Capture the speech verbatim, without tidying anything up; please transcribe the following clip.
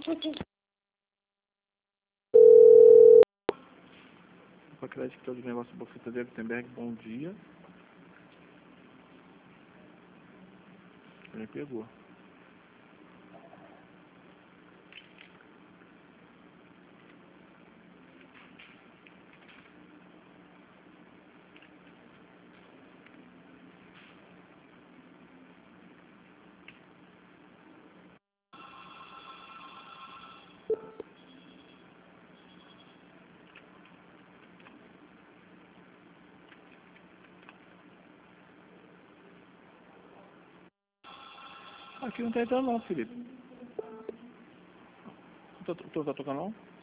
Para crédito de negócio Bofita de Gutenberg, bom dia. Ele pegou. Aqui não tá entrando não, Felipe. Tu tá, tu tá tocando não?